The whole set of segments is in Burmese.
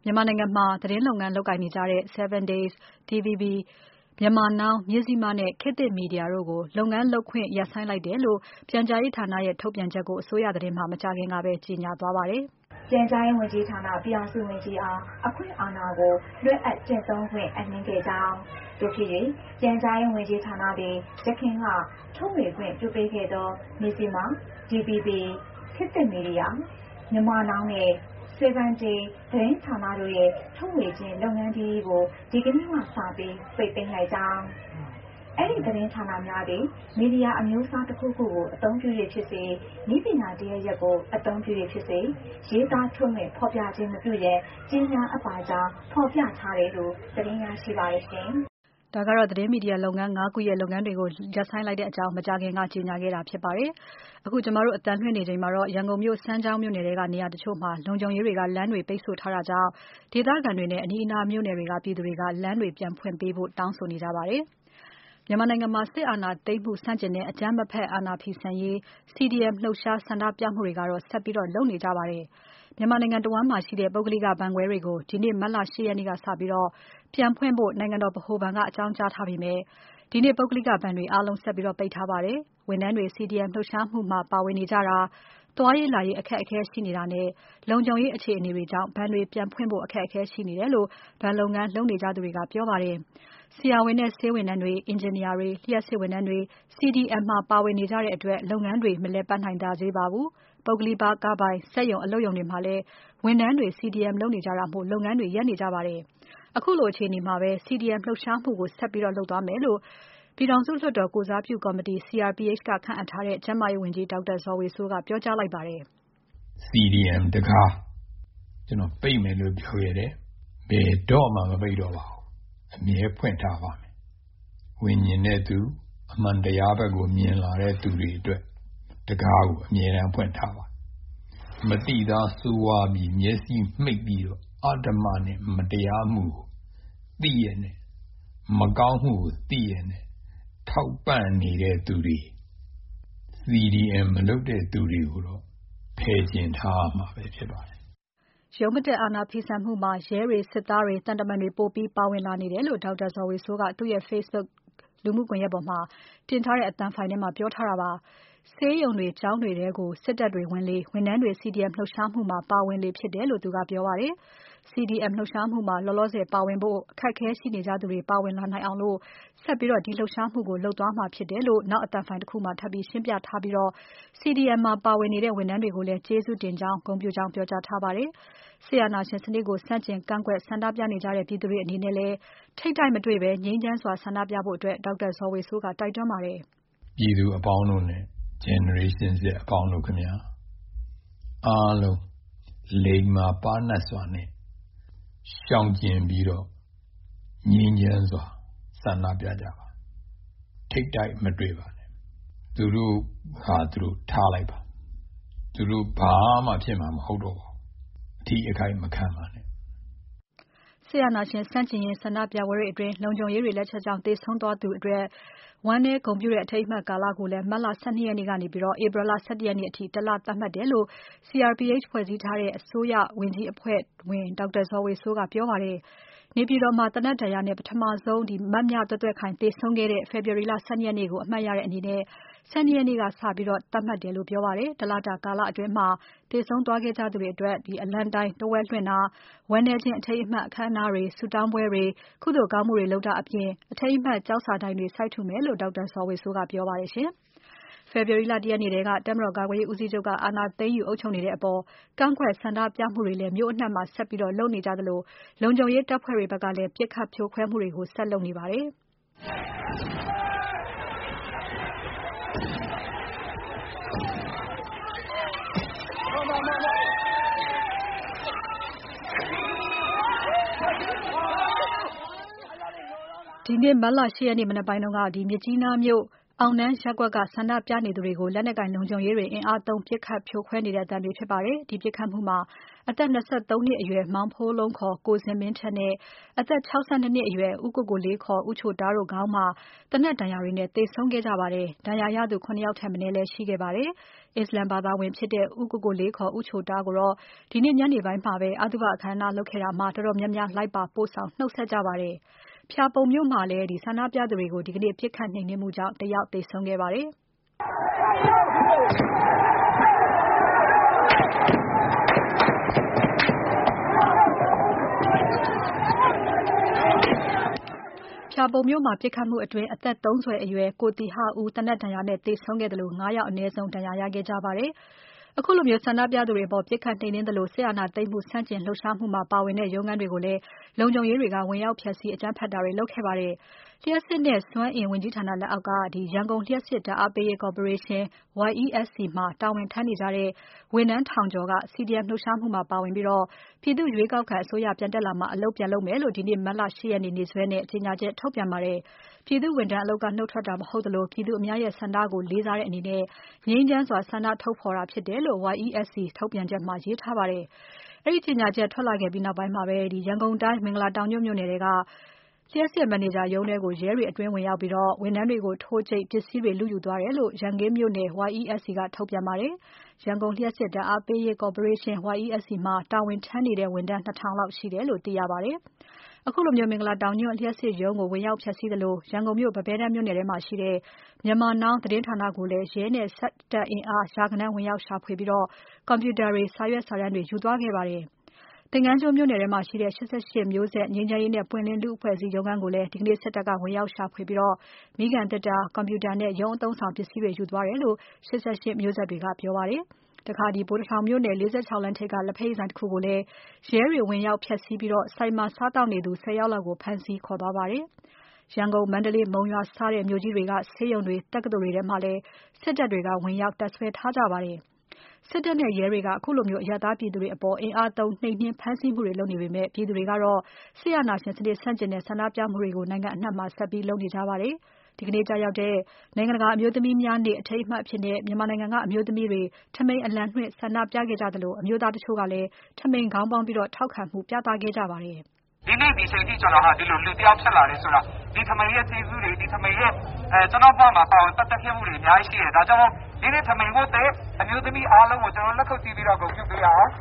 မြန်မာနိုင်ငံမှာသတင်းလုပ်ငန်းလုပ်ကိုင်နေကြတဲ့ 7 Days, DVB, Myanmar Now, မဇ္ဈိမနဲ့ ခေတ်သစ်မီဒီယာတို့ကိုလုပ်ငန်းလုပ်ခွင့်ရပ်ဆိုင်းလိုက်တယ်လို့ ပြန်ကြားရေးဌာနရဲ့ထုတ်ပြန်ချက်ကိုအစိုးရသတင်းမှာမကြာခင်ကပဲကြေညာသွားပါတယ်။ပြန်ကြားရေးဝန်ကြီးဌာနပြည်ထောင်စုဝန်ကြီးအားအခွင့်အာဏာကိုလွှဲအပ်ကျင့်သုံးခွင့်အနှင်းခဲ့ကြောင်းတို့ဖြစ်၍ပြန်ကြားရေးဝန်ကြီးဌာနသည်ရခိုင်ကထုတ်ဝေခွင့်ပြုပေးခဲ့သောမဇ္ဈိမ DVB ခေတ်သစ်မီဒီယာမြန်မာနောင်နဲ့7 Day သတင်းဌာနတို့ရဲ့ထုတ်ဝေခြင်းလုပ်ငန်းကြီးကိုဒီကနေ့မှစပြီးပိတ်သိမ်းလိုက်ကြောင်းအဲ့ဒီသတင်းဌာနများသည်မီဒီယာအမျိုးအစားတစ်ခုခုကိုအသုံးပြုရဖြစ်စေနည်းပညာတရားရက်ကိုအသုံးပြုရဖြစ်စေရေးသားထုတ်လွှင့်ဖော်ပြခြင်းမပြုရန်ကြီးညာအပ်ပါကြောင်းဖော်ပြထားတယ်လို့သတင်းရရှိပါရရှင်။ဒါကတော့သတင်းမီဒီယာလုပ်ငန်း၅ခုရဲ့လုပ်ငန်းတွေကိုရပ်ဆိုင်းလိုက်တဲ့အကြောင်းမကြာခင်ကကြေညာခဲ့တာဖြစ်ပါတယ်။အခုကျမတို့အတန်းလွှင့်နေချိန်မှာတော့ရန်ကုန်မြို့စမ်းချောင်းမြို့နယ်တွေကနေရာတချို့မှာလုံခြုံရေးတွေကလမ်းတွေပိတ်ဆို့ထားတာကြောင့်ဒေသခံတွေနဲ့အနီးအနားမြို့နယ်တွေကပြည်သူတွေကလမ်းတွေပြန်ဖွင့်ပေးဖို့တောင်းဆိုနေကြပါတယ်။မြန်မာနိုင်ငံမှာစစ်အာဏာသိမ်းမှုဆန့်ကျင်တဲ့အကြမ်းမဖက်အာဏာဖီဆန်ရေး CDM လှုပ်ရှားဆန္ဒပြမှုတွေကတော့ဆက်ပြီးလုပ်နေကြပါတယ်။မြန်မာနိုင်ငံတဝန်းမှာရှိတဲ့ပုဂ္ဂလိကဘဏ်ခွဲတွေကိုဒီနေ့မတ်လ8ရက်နေ့ကစပြီးပြန်ဖွင့်ဖို့နိုင်ငံတော်ဗဟိုဘဏ်ကအကြောင်းကြားထားပေမဲ့ဒီနေ့ပုဂ္ဂလိကဘဏ်တွေအားလုံးဆက်ပြီးပိတ်ထားပါတယ်။ဝန်ထမ်းတွေ CDM လှုပ်ရှားမှုမှာပါဝင်နေကြတာသွားရေးလာရေးအခက်အခဲရှိနေတာနဲ့လုံခြုံရေးအခြေအနေတွေကြောင့်ဘဏ်တွေပြန်ဖွင့်ဖို့အခက်အခဲရှိနေတယ်လို့ဘဏ်လုပ်ငန်းလုပ်နေကြသူတွေကပြောပါတယ်။ဆရာဝန်နဲ့ဆေးဝန်ထမ်းတွေအင်ဂျင်နီယာတွေလျှပ်စစ်ဝန်ထမ်းတွေ CDM မှာပါဝင်နေကြတဲ့အတွက်လုပ်ငန်းတွေမလည်ပတ်နိုင်ကြသေးပါဘူး။ပုဂ္ဂလိကပိုင်စက်ရုံအလုပ်ရုံတွေမှာလည်းဝန်ထမ်းတွေ CDM လုပ်နေကြတာမို့လုပ်ငန်းတွေရပ်နေကြပါတယ်။အခုလိုအခြေအနေမှာပဲ CDM လှုပ်ရှားမှုကိုဆက်ပြီးလုပ်သွားမယ်လို့ပြည်ထောင်စုလွှတ်တော်ကိုစားပြုကော်မတီ CRPH ကခန့်အပ်ထားတဲ့ကျန်းမာရေးဝန်ကြီးဒေါက်တာဇော်ဝေစိုးကပြောကြားလိုက်ပါတယ်။ CDM တကားကျွန်တော်ပိတ်မယ်လို့ပြောခဲ့တယ်။ဘယ်တော့မှမပိတ်တော့ပါဘူး။အမြဲဖွင့်ထားပါမယ်။ဝိညာဉ်တဲ့သူအမှန်တရားဘက်ကိုမြင်လာတဲ့သူတွေအတွက်တကားကိုအမြဲတမ်းဖွင့်ထားပါမတိသားစိုးဝါးပြီးမျက်စိမှိတ်ပြီးတော့အဓမ္မနဲ့မတရားမှုကိုသိရနဲ့မကောင်းမှုကိုသိရနဲ့ထောက်ပံ့နေတဲ့သူတွေ CDM မလုပ်တဲ့သူတွေကိုတော့ဖယ်ကျင်ထားမှာပဲဖြစ်ပါတယ်။ရုံးမတက်အာဏာဖီဆန်မှုမှာရဲတွေစစ်သားတွေတန်တမန်တွေပိုပြီးပါဝင်လာနေတယ်လို့ဒေါက်တာဇော်ဝေစိုးကသူ့ရဲ့ Facebook လူမှုကွန်ရက်ပေါ်မှာတင်ထားတဲ့အသံဖိုင်ထဲမှာပြောထားတာပါ။ဆေးရုံတွေကျောင်းတွေထဲကိုစစ်တပ်တွေဝင်လေဝန်ထမ်းတွေ CDM လှုပ်ရှားမှုမှာပါဝင်လေဖြစ်တယ်လို့သူကပြောပါတယ်။ CDM လှုပ်ရှားမှုမှာလောလောဆယ်ပါဝင်ဖို့အခက်အခဲရှိနေကြသူတွေပါဝင်လာနိုင်အောင်ဆက်ပြီးဒီလှုပ်ရှားမှုကိုလုပ်သွားမှာဖြစ်တယ်လို့နောက်အသံဖိုင်တစ်ခုမှာထပ်ပြီးရှင်းပြထားပြီးCDM မှာပါဝင်နေတဲ့ဝန်ထမ်းတွေကိုလည်းကျေးဇူးတင်ကြောင်းဂုဏ်ပြုကြောင်းပြောကြားထားပါတယ်။စစ်အာဏာရှင်စနစ်ကိုဆန့်ကျင်ကန့်ကွက်ဆန္ဒပြနေကြတဲ့ပြည်သူတွေအနေနဲ့လည်းထိပ်တိုက်မတွေ့ဘဲငြိမ်းချမ်းစွာဆန္ဒပြဖို့ဒေါက်တာဇော်ဝေစိုးကတိုက်တွန်းပါတယ်။ပြည်သူအပေါင်းတို့နဲ့ Generation Z အပေါင်းတို့ခင်ဗျာအားလုံးလိမ္မာပါးနပ်စွာနဲ့ရှောင်ကျဉ်ပြီးတော့ငြိမ်းချမ်းစွာဆန္ဒပြကြပါထိပ်တိုက်မတွေ့ပါနဲ့သူတို့ဟာသူတို့ထားလိုက်ပါသူတို့ဘာမှဖြစ်မှာမဟုတ်တော့ပါဘူးအထီးအခိုက်မခံပါနဲ့ဆရာနာရှင်စန့်ကျင်ရေးဆန္ဒပြပွဲတွေအတွင်းလုံခြုံရေးတွေလက်ချက်ကြောင့်တေဆုံးသွားသူအတွက်ဝမ်းနည်းဂုဏ်ပြုတဲ့အထိမ်းအမှတ်ကာလကိုလည်းမတ်လ12ရက်နေ့ကနေပြီးတော့ဧပြီလ17ရက်နေ့အထိတလသတ်မှတ်တယ်လို့ CRPH ဖွဲ့စည်းထားတဲ့အစိုးရဝန်ကြီးအဖွဲ့ဝင်ဒေါက်တာဇော်ဝေစိုးကပြောပါတယ်နေပြည်တော်မှာတနက်တရားနဲ့ပထမဆုံးမတ်မြသွဲ့သွဲ့ခိုင်တေဆုံးခဲ့တဲ့ February လ12ရက်နေ့ကိုအမှတ်ရတဲ့အနေနဲ့12ရက်နေ့ကစပြီးတော့သတ်မှတ်တယ်လို့ပြောပါတယ်တလတာကာလအတွင်းမှာတေဆုံးသွားခဲ့ကြသူတွေအတွက်အလံတိုင်းတဝက်လွှင့်တာဝမ်းနည်းခြင်းအထိမ်းအမှတ်အခမ်းအနားတွေဆုတောင်းပွဲတွေကုသိုလ်ကောင်းမှုတွေလုပ်တာအပြင်အထိမ်းအမှတ်ကြောက်စာတိုင်တွေစိုက်ထူမယ်လို့ဒေါက်တာဇော်ဝေစိုးကပြောပါတယ်ရှင်။ February လ1ရက်နေ့ကတပ်မတော်ကာကွယ်ရေးဦးစီးချုပ်ကအာဏာသိမ်းယူအုပ်ချုပ်နေတဲ့အပေါ်ကန့်ကွက်ဆန္ဒပြမှုတွေလည်းမြို့အနှံ့မှာဆက်ပြီးလုပ်နေကြသလိုလုံခြုံရေးတပ်ဖွဲ့တွေဘက်ကလည်းပစ်ခတ်ဖြိုခွဲမှုတွေကိုဆက်လုပ်နေပါတယ်။ဒီနေ့မတ်လ8ရက်နေ့မနက်ပိုင်းကမြစ်ကြီးနားမြို့အောင်နန်းရပ်ကွက်ကဆန္ဒပြနေသူတွေကိုလက်နက်ကိုင်လုံခြုံရေးတွေအင်အားသုံးပစ်ခတ်ဖြိုခွဲနေတဲ့အသံတွေဖြစ်ပါတယ်။ဒီပစ်ခတ်မှုမှာအသက်23နှစ်အရွယ်မောင်ဖိုးလုံးခေါ်ကိုဇင်မင်းထက်နဲ့အသက်62နှစ်အရွယ်ဦးကိုကိုလေးခေါ်ဦးချိုတားတို့ခေါင်းမှာသေနတ်ဒဏ်ရာတွေနဲ့သေဆုံးခဲ့ကြပါတယ်။ဒဏ်ရာရသူ9ယောက်ထက်မနည်းလည်းရှိခဲ့ပါတယ်။အစ္စလမ်ဘာသာဝင်ဖြစ်တဲ့ဦးကိုကိုလေးခေါ်ဦးချိုတားကိုတော့ဒီနေ့ညနေပိုင်းမှာပဲအသုဘအခမ်းအနားလုပ်ခဲ့တာမှာတော်တော်များများလိုက်ပါပို့ဆောင်နှုတ်ဆက်ကြပါတယ်။ဖျာပုံမြို့မှာလည်းဆန္ဒပြသူတွေကိုဒီကနေ့ပြစ်ခတ်နှိမ်နင်းမှုကြောင့်တယောက်သေဆုံးခဲ့ပါတယ်။ဖျာပုံမြို့မှာပြစ်ခတ်မှုအတွင်းအသက်30အရွယ်ကိုတီဟဦးတနက်ဒဏ်ရာနဲ့သေဆုံးခဲ့တယ်လို့9ယောက်အနည်းဆုံးဒဏ်ရာရခဲ့ကြပါတယ်။အခုလိုမျိုးဆန္ဒပြသူတွေအပေါ်ပြစ်ခတ်နှိမ်နင်းတယ်လို့စစ်အာဏာသိမ်းမှုဆန့်ကျင်လှုပ်ရှားမှုမှာပါဝင်တဲ့ရုံးခန်းတွေကိုလည်းလုံခြုံရေးတွေကဝင်ရောက်ဖျက်ဆီးအကြမ်းဖက်တာတွေလုပ်ခဲ့ပါတယ်။လျှပ်စစ်နဲ့စွမ်းအင်ဝန်ကြီးဌာနလက်အောက်ကရန်ကုန်လျှပ်စစ်ဓာတ်အားပေးရေးကော်ပိုရေးရှင်း YESC မှာတာဝန်ထမ်းနေကြတဲ့ဝန်ထမ်းထောင်ကျော်က CDM လှုပ်ရှားမှုမှာပါဝင်ပြီးပြည်သူ့ရွေးကောက်ခံအစိုးရပြန်တက်လာမှအလုပ်ပြန်လုပ်မယ်လို့ဒီနေ့မတ်လ8ရက်နေ့နေ့စွဲနဲ့ကြေညာချက်ထုတ်ပြန်ပါတယ်။ပြည်သူ့ဝန်ထမ်းအလုပ်ကနှုတ်ထွက်တာမဟုတ်သလိုပြည်သူအများရဲ့ဆန္ဒကိုလေးစားတဲ့အနေနဲ့ငြိမ်းချမ်းစွာဆန္ဒထုတ်ဖော်တာဖြစ်တယ်လို့ YESC ထုတ်ပြန်ချက်မှာရေးထားပါတယ်။အဲဒီကြေညာချက်ထွက်လာခဲ့ပြီးနောက်ပိုင်းမှာပဲရန်ကုန်တိုင်းမင်္ဂလာတောင်ညွန့်မြို့နယ်တွေကလျှပ်စစ်မန်နေဂျာရုံးထဲကိုရဲတွေအတွင်းဝင်ရောက်ပြီးဝန်ထမ်းတွေကိုထိုးကျိတ်ပစ္စည်းတွေလုယူသွားတယ်လို့ရန်ကင်းမြို့နယ် YESC ကထုတ်ပြန်ပါတယ်။ရန်ကုန်လျှပ်စစ်ဓာတ်အားပေးရေးကော်ပိုရေးရှင်း YESC မှာတာဝန်ထမ်းနေတဲ့ဝန်ထမ်း2000လောက်ရှိတယ်လို့သိရပါတယ်။အခုလိုမျိုးမင်္ဂလာတောင်ညွန့်လျှပ်စစ်ရုံးကိုဝင်ရောက်ဖျက်ဆီးသလိုရန်ကုန်မြို့ပပဲတန်းမြို့နယ်ထဲမှာရှိတဲ့မြန်မာနောင်သတင်းဌာနကိုလည်းရဲနဲ့စက်တပ်အင်အားရာဂဏန်းဝင်ရောက်ရှာဖွေပြီးကွန်ပျူတာတွေစာရွက်စာတမ်းတွေယူသွားခဲ့ပါတယ်။သင်္ကန်းကျွန်းမြို့နယ်ထဲမှာရှိတဲ့88မျိုးဆက်ငြိမ်းချမ်းရေးနဲ့ပွင့်လင်းလူ့အဖွဲ့အစည်းရုံးခန်းကိုလည်းဒီကနေ့စစ်တပ်ကဝင်ရောက်ရှာဖွေပြီးမိခံတစ်တာကွန်ပျူတာနဲ့ရုံးအသုံးဆောင်ပစ္စည်းတွေယူသွားတယ်လို့88မျိုးဆက်တွေကပြောပါတယ်။တခါဗိုလ်တထောင်မြို့နယ်46လမ်းထိပ်ကလက်ဖက်ရည်ဆိုင်တစ်ခုကိုလည်းရဲတွေဝင်ရောက်ဖျက်ဆီးပြီးဆိုင်မှာစားတောက်နေသူ10ယောက်လောက်ကိုဖမ်းဆီးခေါ်သွားပါတယ်။ရန်ကုန်မန္တလေးမုံရွာစတဲ့မြို့ကြီးတွေကဆေးရုံတွေတက္ကသိုလ်တွေထဲမှာလည်းစစ်တပ်တွေကဝင်ရောက်တပ်ဆွဲထားကြပါတယ်။စစ်တပ်နဲ့ရဲတွေကအခုလိုမျိုးအရပ်သားပြည်သူတွေအပေါ်အင်အားသုံးနှိမ်နင်းဖမ်းဆီးမှုတွေလုပ်နေပေမဲ့ပြည်သူတွေကတော့စစ်အာဏာရှင်စနစ်ဆန့်ကျင်တဲ့ဆန္ဒပြမှုတွေကိုနိုင်ငံအနှံ့မှာဆက်ပြီးလုပ်နေကြပါတယ်။ဒီကနေ့ကြာရောက်တဲ့နိုင်ငံတကာအမျိုးသမီးများနေ့အထိမ်းအမှတ်အဖြစ်မြန်မာနိုင်ငံကအမျိုးသမီးတွေထမိန်အလံလွှင့်ဆန္ဒပြခဲ့ကြသလိုအမျိုးသားတချို့ကလည်းထမိန်ခေါင်းပေါင်းပြီးထောက်ခံမှုပြသခဲ့ကြပါတယ်။ဒီနေ့ဒီချိန်ကြီးကျွန်တော်ဟာဒီလိုလူတယောက်ဖြစ်လာတယ်ဆိုတာဒီထမိန်ရဲ့ကျေးဇူးတွေဒီထမိန်ရဲ့ကျွန်တော်ဘာမှာပတ်သက်ခဲ့မှုတွေအများကြီးရှိတယ်ဒါကြောင့်ဒီနေ့ထမိန်ကိုတဲ့အမျိုးသမီးအားလုံးကိုကျွန်တော်လက်ခုပ်တီးပြီးတော့ဂုဏ်ပြုပေးရအောင်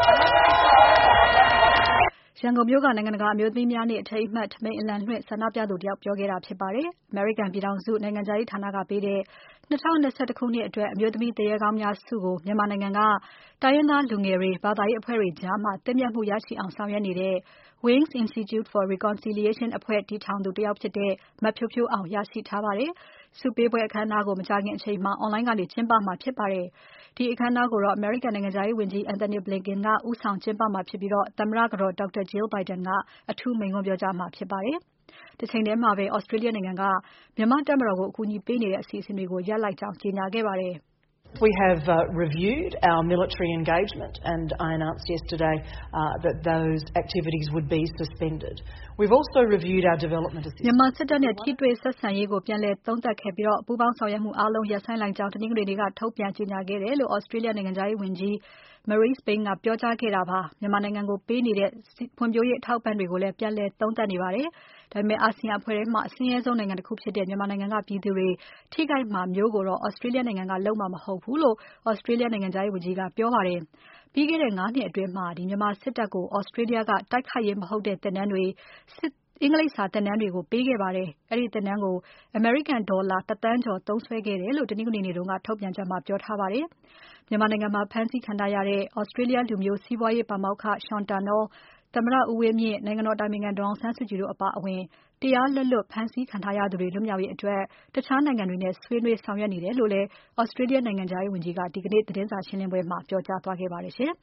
ရန်ကုန်မြို့ကနိုင်ငံတကာအမျိုးသမီးများနေ့အထိမ်းအမှတ်ထမိန်အလံလွှင့်ဆန္ဒပြသူတယောက်ပြောခဲ့တာဖြစ်ပါတယ်။ American ပြည်ထောင်စုနိုင်ငံခြားရေးဌာနကပေးတဲ့2021ခုနှစ်အတွက်အမျိုးသမီးသူရဲကောင်းများဆုကိုမြန်မာနိုင်ငံကတိုင်းရင်းသားလူငယ်တွေဘာသာရေးအဖွဲ့တွေကြားမှာသင့်မြတ်မှုရရှိအောင်ဆောင်ရွက်နေတဲ့ Wings Institute for Reconciliation အဖွဲ့တည်ထောင်သူတယောက်ဖြစ်တဲ့မဖြိုးဖြိုးအောင်ရရှိထားပါတယ်။ဆုပေးပွဲအခမ်းအနားကိုမကြာခင်အချိန်မှာ online ကနေကျင်းပမှာဖြစ်ပါတယ်။ဒီအခမ်းအနားကိုတော့ American နိုင်ငံခြားရေးဝန်ကြီး Antony Blinken ကဦးဆောင်ကျင်းပမှာဖြစ်ပြီးသမ္မတကတော် Dr. Jill Biden ကအထူးမိန့်ခွန်းပြောကြားမှာဖြစ်ပါတယ်။တချိန်ထဲမှာပဲ Australia နိုင်ငံကမြန်မာတပ်မတော်ကိုအကူအညီပေးနေတဲ့အစီအစဉ်တွေကိုရပ်လိုက်ကြောင်းကြေညာခဲ့ပါတယ်။ We have reviewed our military engagement and I announced yesterday that those activities would be suspended. We've also reviewed our development assistance. မြန်မာစစ်တပ်နဲ့ထိတွေ့ဆက်ဆံရေးကိုပြန်လည်သုံးသပ်ခဲ့ပြီးပူးပေါင်းဆောင်ရွက်မှုအားလုံးရပ်ဆိုင်းလိုက်ကြောင်းတနင်္ဂနွေနေ့ကထုတ်ပြန်ကြေညာခဲ့တယ်လို့ Australia နိုင်ငံခြားရေးဝန်ကြီး Marise Payne ကပြောကြားခဲ့တာပါ။မြန်မာနိုင်ငံကိုပေးနေတဲ့ဖွံ့ဖြိုးရေးအထောက်အပံ့တွေကိုလည်းပြန်လည်သုံးသပ်နေပါတယ်။ဒါပေမဲ့အာဆီယံအဖွဲ့ထဲမှာအဆင်းရဲဆုံးနိုင်ငံတစ်ခုဖြစ်တဲ့မြန်မာနိုင်ငံကပြည်သူတွေထိခိုက်မှာမျိုးကိုတော့ Australia နိုင်ငံကလုပ်မှာမဟုတ်ဘူးလို့ Australia နိုင်ငံခြားရေးဝန်ကြီးကပြောပါတယ်။ပြီးခဲ့တဲ့9နှစ်အတွင်းမှာမြန်မာစစ်တပ်ကို Australia ကတိုက်ခိုက်ရေးမဟုတ်တဲ့သင်တန်းတွေအင်္ဂလိပ်စာသင်တန်းတွေကိုပေးခဲ့ပါတယ်။အဲဒီသင်တန်းကို American ဒေါ်လာ1 သန်းကျော်သုံးစွဲခဲ့တယ်လို့တနင်္ဂနွေနေ့ကထုတ်ပြန်ချက်မှာပြောထားပါတယ်။မြန်မာနိုင်ငံမှာဖမ်းဆီးခံထားရတဲ့ Australia လူမျိုးစီးပွားရေးပါမောက္ခ Sean Turnell သမ္မတဦးဝင်းမြင့်နိုင်ငံတော်အတိုင်ပင်ခံဒေါ်အောင်ဆန်းစုကြည်တို့အပါအဝင်တရားလက်လွတ်ဖမ်းဆီးခံထားရသူတွေလွတ်မြောက်ရေးအတွက်တခြားနိုင်ငံတွေနဲ့ဆွေးနွေးဆောင်ရွက်နေတယ်လို့လည်း Australia နိုင်ငံခြားရေးဝန်ကြီးကဒီကနေ့သတင်းစာရှင်းပွဲမှာပြောကြားသွားခဲ့ပါတယ်ရှင်။